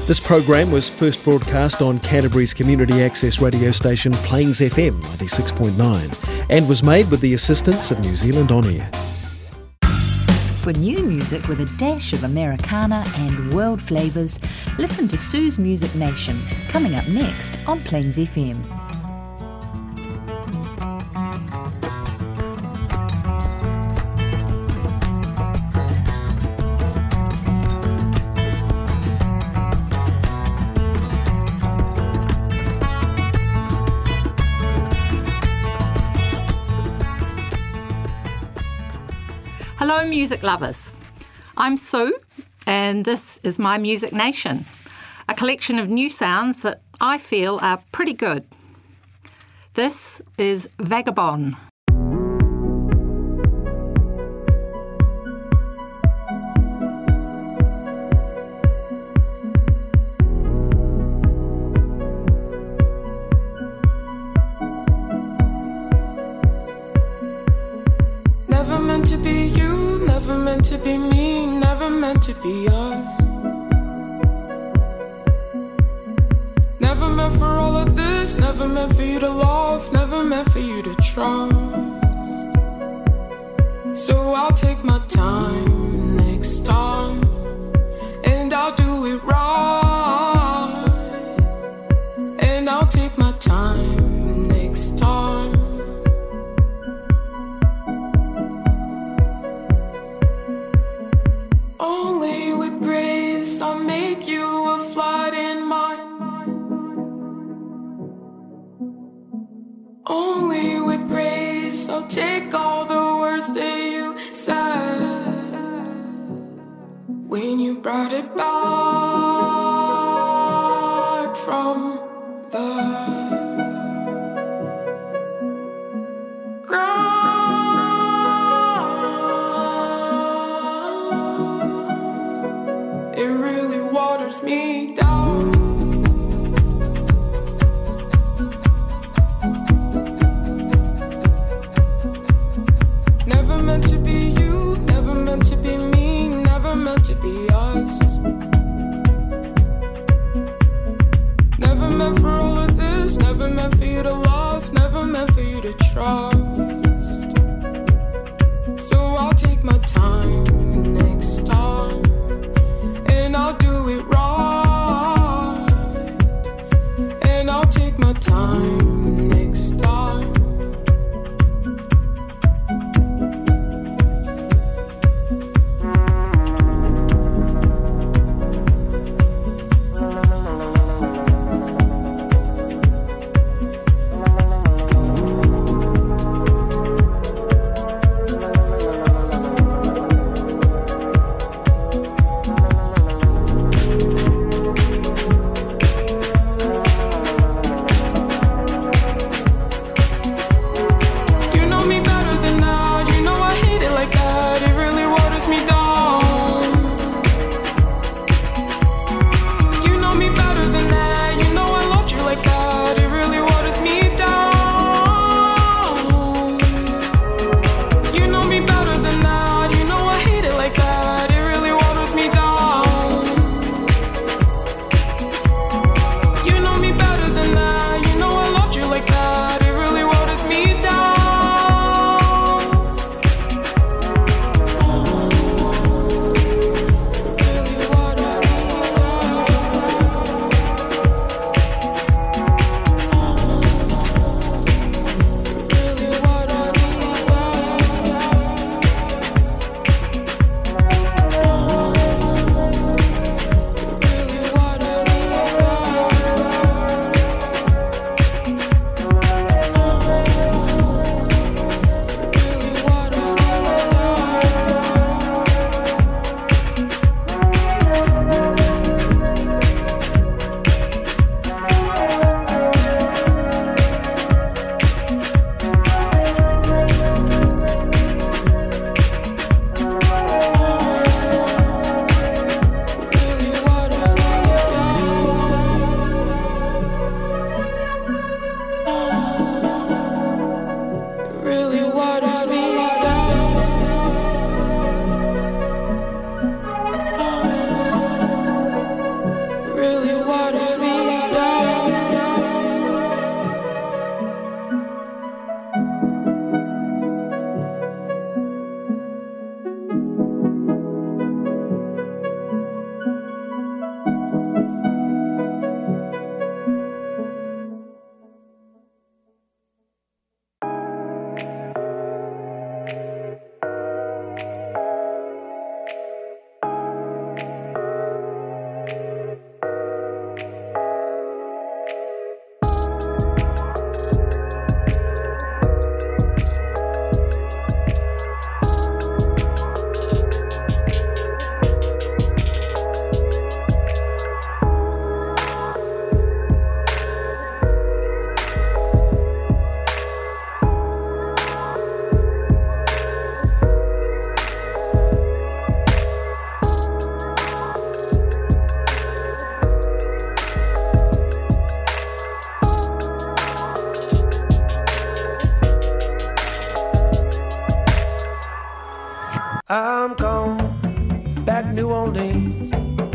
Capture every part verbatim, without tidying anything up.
This program was first broadcast on Canterbury's community access radio station Plains F M ninety-six point nine and was made with the assistance of New Zealand On Air. For new music with a dash of Americana and world flavours, listen to Sue's Music Nation, coming up next on Plains F M. Hello music lovers, I'm Sue and this is my Music Nation, a collection of new sounds that I feel are pretty good. This is Vagabond. Never meant to be you, never meant to be me, never meant to be us. Never meant for all of this, never meant for you to love, never meant for you to trust. So I'll take my time next time, and I'll do it right. And I'll take my time next time. Only with grace I'll make you a flood in mine. Only with grace I'll take all the words that you said when you brought it back from the ground. It really waters me down. Never meant to be you, never meant to be me, never meant to be us. Never meant for all of this, never meant for you to love, never meant for you to trust. So I'll take my time next time, and I'll do it right. really waters me down. I'm gone, back New Orleans.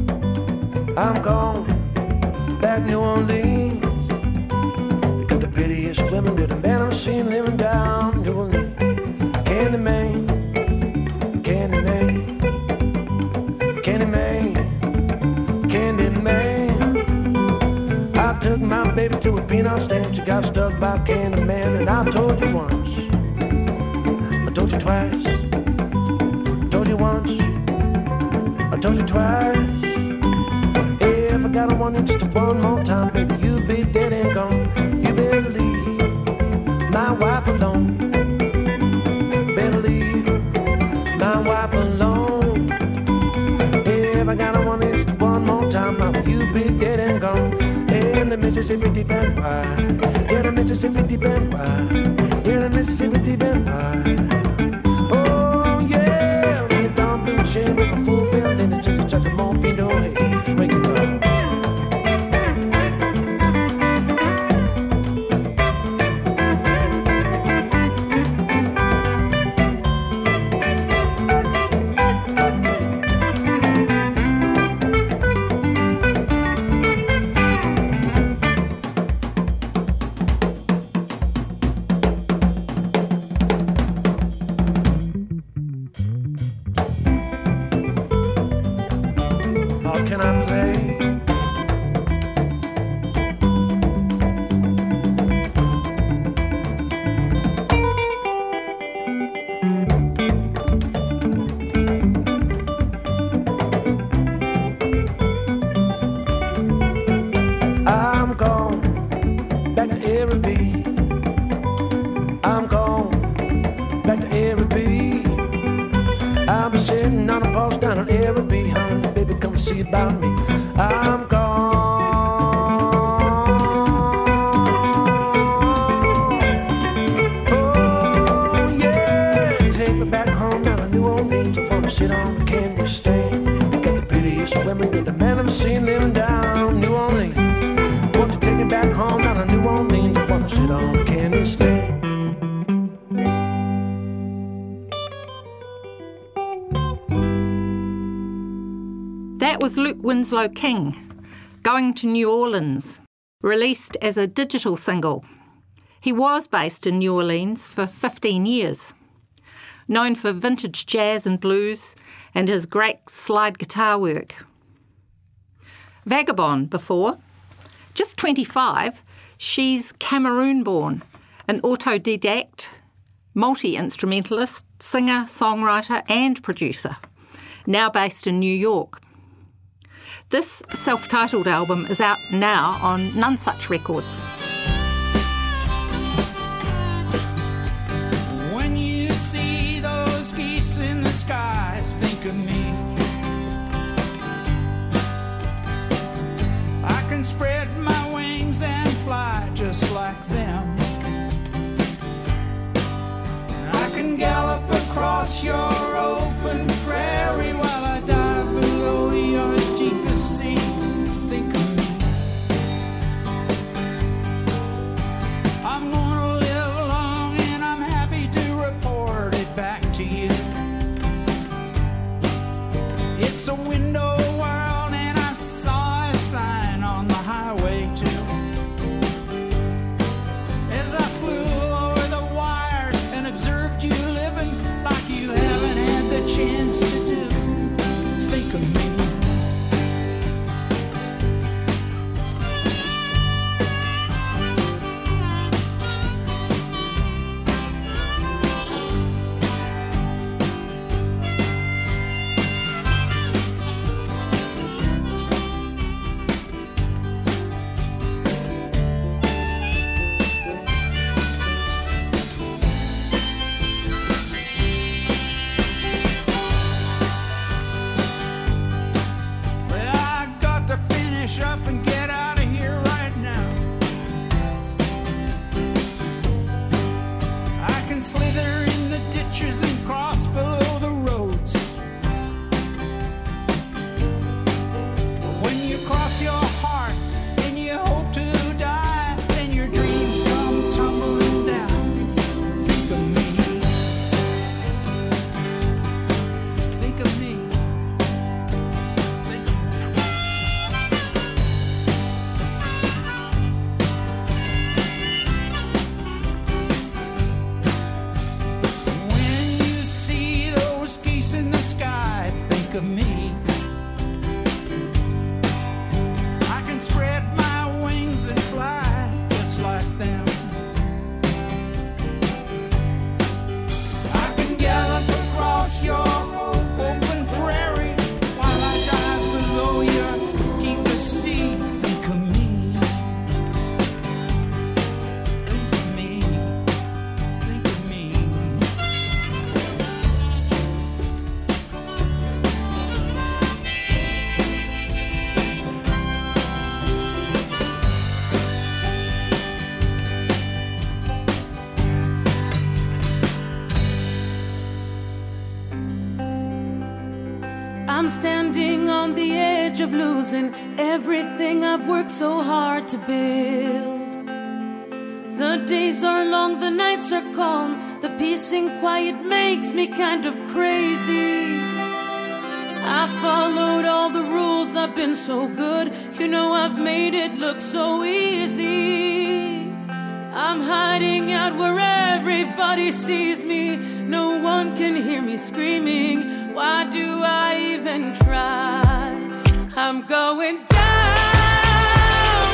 I'm gone, back New Orleans. Got the prettiest women that a man I've seen living down New Orleans. Candy man, Candy man, Candy man, Candy man. I took my baby to a peanut stand. She got stuck by Candy man. And I told you once, I told you twice, told you once, I told you twice. If I gotta want you just one more time, baby, you be dead and gone. You better leave my wife alone. Better leave my wife alone. If I gotta want you just one more time, mama, you be dead and gone. In the Mississippi deep and wide, yeah, the Mississippi deep and wide, yeah, the Mississippi deep and wide. Shame with a full family and just a touch of morphine, no hey, just wake it up. Can I play? I'm gone, back to Araby. I'm gone, back to Araby. I'll be sitting on a post down on Araby, honey. Baby, come see about me. I'm gone. Oh, yeah. Take me back home down to New Orleans. I wanna sit on the candy stand. I got the prettiest women that the man I've seen living down New Orleans. Want to take me back home down to New Orleans. I wanna sit on the candy stand. That was Luke Winslow King, Going to New Orleans, released as a digital single. He was based in New Orleans for fifteen years. Known for vintage jazz and blues and his great slide guitar work. Vagabond before. Just twenty-five, she's Cameroon-born, an autodidact, multi-instrumentalist, singer, songwriter and producer, now based in New York. This self-titled album is out now on None Such Records. When you see those geese in the sky, think of me. I can spread my wings and fly just like them. I can gallop across your open prairie while I dive below your deepest sea. Think of me. I'm gonna live long and I'm happy to report it back to you. It's a window world and I saw a sign up and get out of here right now. I can slither in the ditches and cross below the roads. But when you cross your heart and you hope to die, then your dreams come tumbling down. Think of me. Think of me. Think When you see those geese in the sky, think of me. I can spread my wings and fly just like them. I can gallop across your open prairie while I dive below your deepest sea. Think of me. Think of me. Think of me. I'm standing on the edge of losing everything I've worked so hard to build. The days are long, the nights are calm. The peace and quiet makes me kind of crazy. I followed all the rules, I've been so good. You know I've made it look so easy. I'm hiding out where everybody sees me. No one can hear me screaming. Why do I even try? I'm going down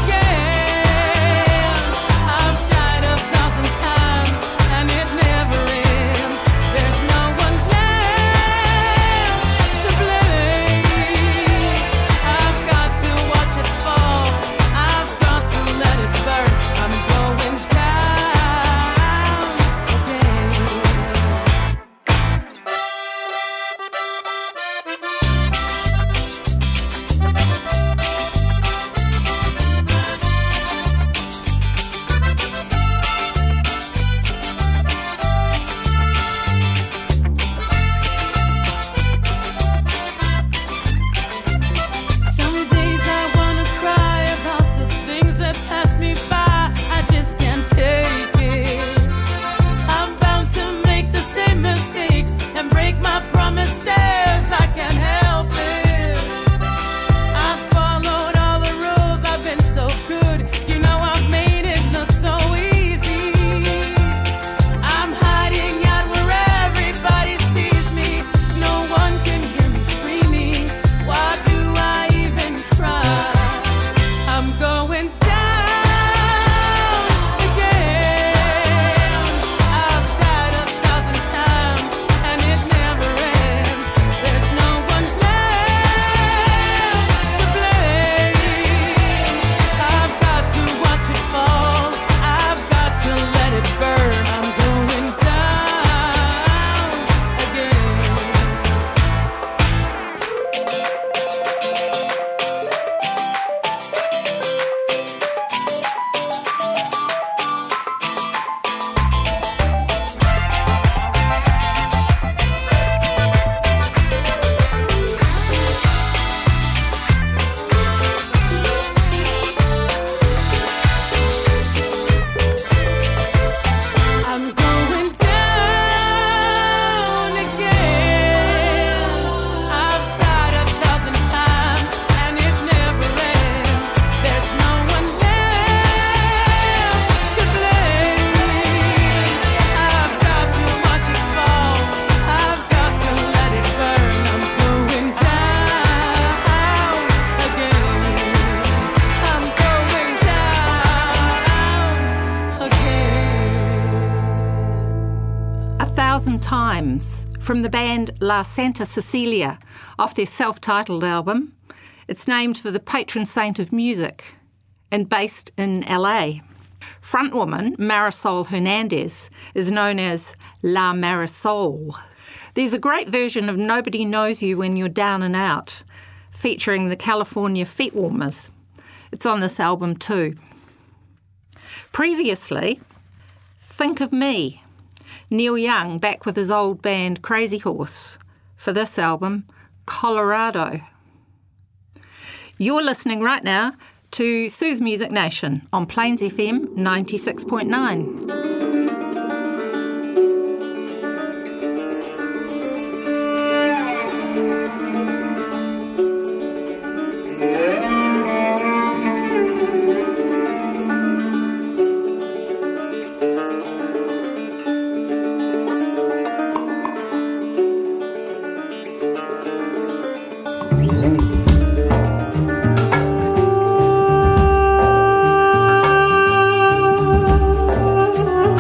again. I've died a thousand times and it never ends. There's no one left to blame. I've got to watch it fall. I've got to let it burn. I'm going down again. Some days I wanna cry about the things that pass me by. I just can't take it. I'm bound to make the same mistakes and break my promises. I can't help it. I followed all the rules. I've been so good. You know I've made it look so easy. I'm hiding out where everybody sees me. No one can hear me screaming. Why do I even try? I'm going down again. I've died a thousand times and it never ends. There's no one left to blame. I've got to watch it fall. I've got to let it burn. I'm going down again. I'm going down again. I've died a thousand times and it never ends. There's no one left to blame. I've got to watch it fall. I've got to let it burn. I'm going down again. I'm going down again. A Thousand Times from the band La Santa Cecilia off their self-titled album. It's named for the patron saint of music and based in L A. Frontwoman Marisol Hernandez is known as La Marisol. There's a great version of Nobody Knows You When You're Down and Out, featuring the California Feet Warmers. It's on this album too. Previously, Think of Me, Neil Young back with his old band Crazy Horse for this album, Colorado. You're listening right now to Sue's Music Nation on Plains F M ninety-six point nine. Thank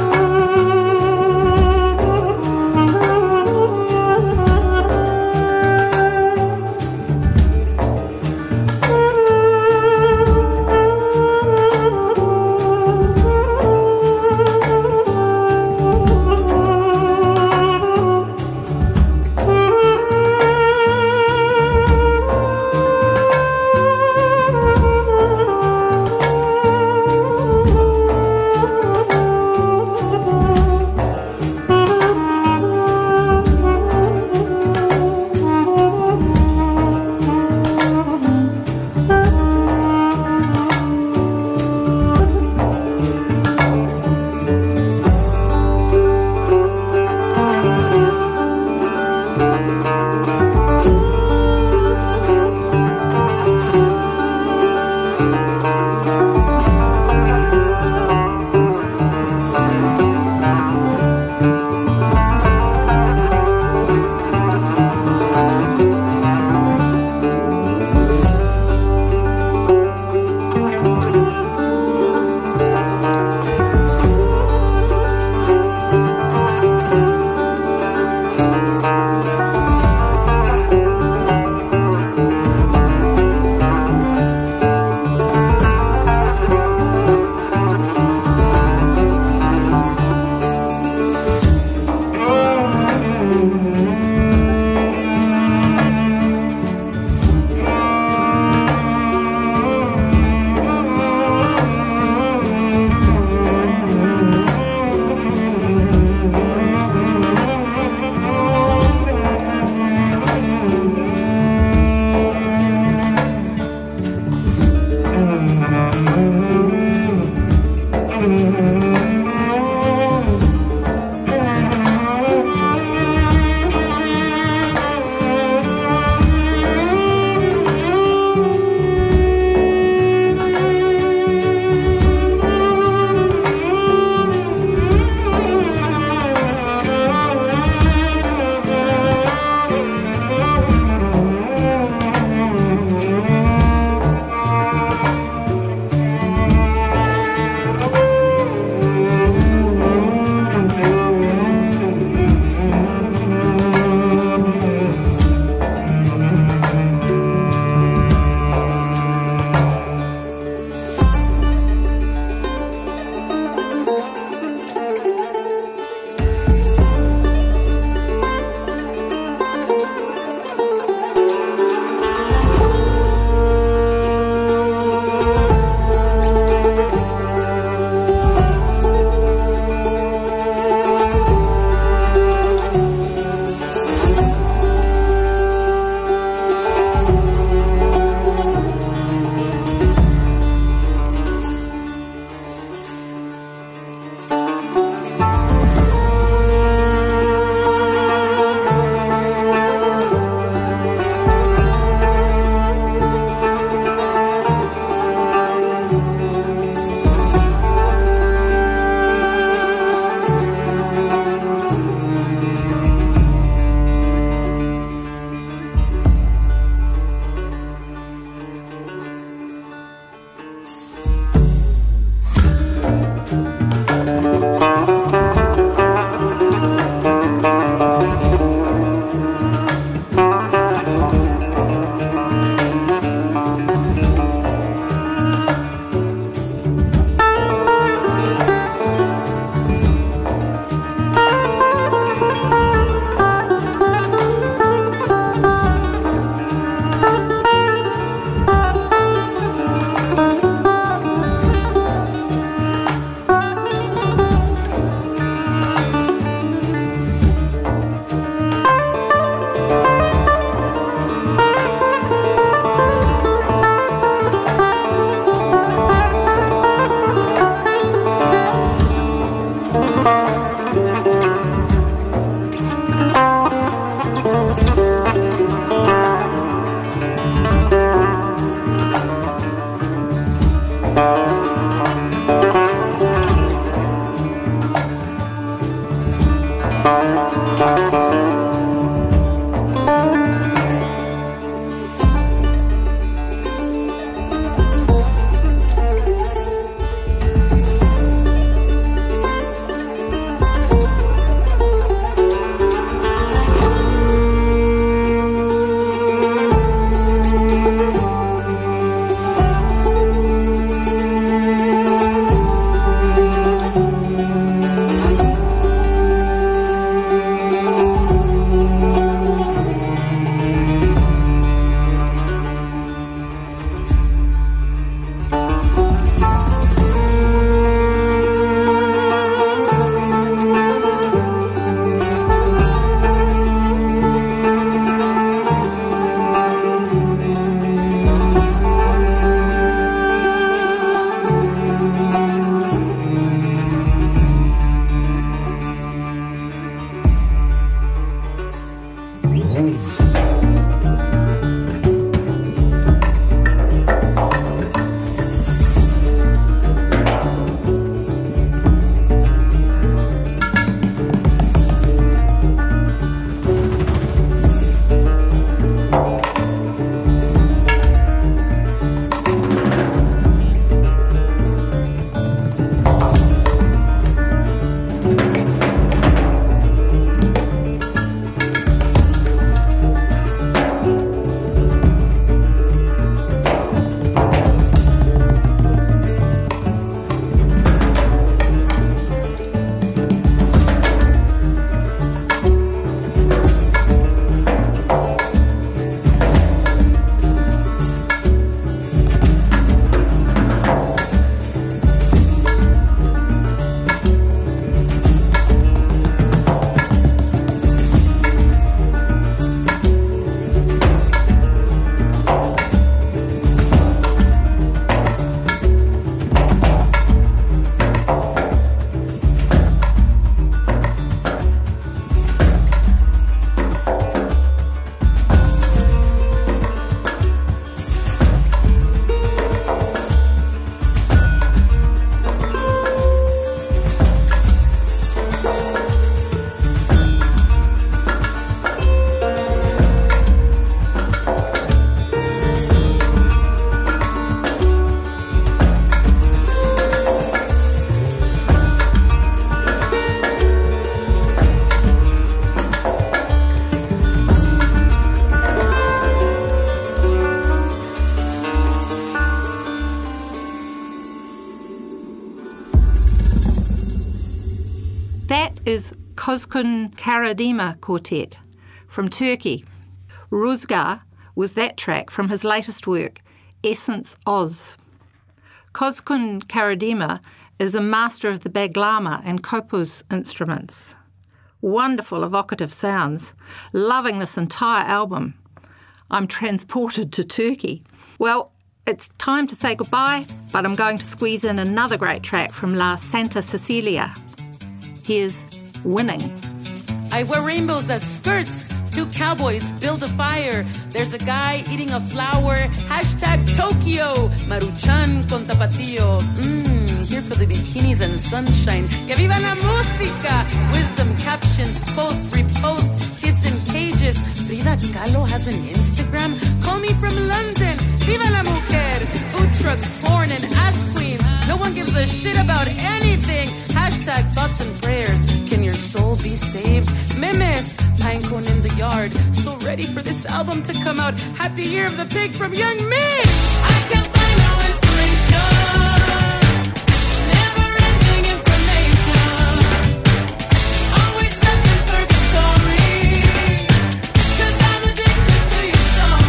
That is Kozkun Karadima Quartet from Turkey. Ruzgar was that track from his latest work, Essence Oz. Kozkun Karadima is a master of the baglama and kopuz instruments. Wonderful evocative sounds. Loving this entire album. I'm transported to Turkey. Well, it's time to say goodbye, but I'm going to squeeze in another great track from La Santa Cecilia. Here's Winning. I wear rainbows as skirts. Two cowboys build a fire. There's a guy eating a flower. Hashtag Tokyo. Maruchan con tapatío. Mmm, here for the bikinis and sunshine. Que viva la música. Wisdom captions, post, repost. Kids in cages. Frida Kahlo has an Instagram. Call me from London. Viva la mujer. Food trucks, porn, and ass queens. No one gives a shit about anything. Hashtag thoughts and prayers. Can your soul be saved? Memes, pinecone in the yard. So ready for this album to come out. Happy Year of the Pig from Young Me. I can't find no inspiration. Never-ending information. Always stuck in purgatory. 'Cause I'm addicted to your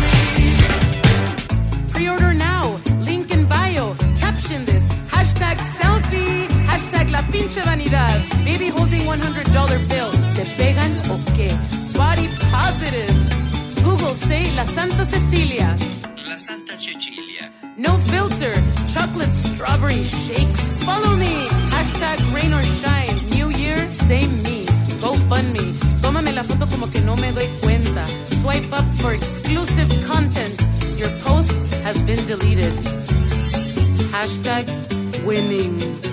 story. Pre-order now. Link in bio. Caption this. Hashtag selfie. Hashtag la pinche vanidad. Baby holding one hundred dollar bill. ¿Te pegan o qué? Body positive. Google say La Santa Cecilia. La Santa Cecilia. No filter. Chocolate strawberry shakes. Follow me. Hashtag rain or shine. New year, same me. GoFundMe. Tómame la foto como que no me doy cuenta. Swipe up for exclusive content. Your post has been deleted. Hashtag winning.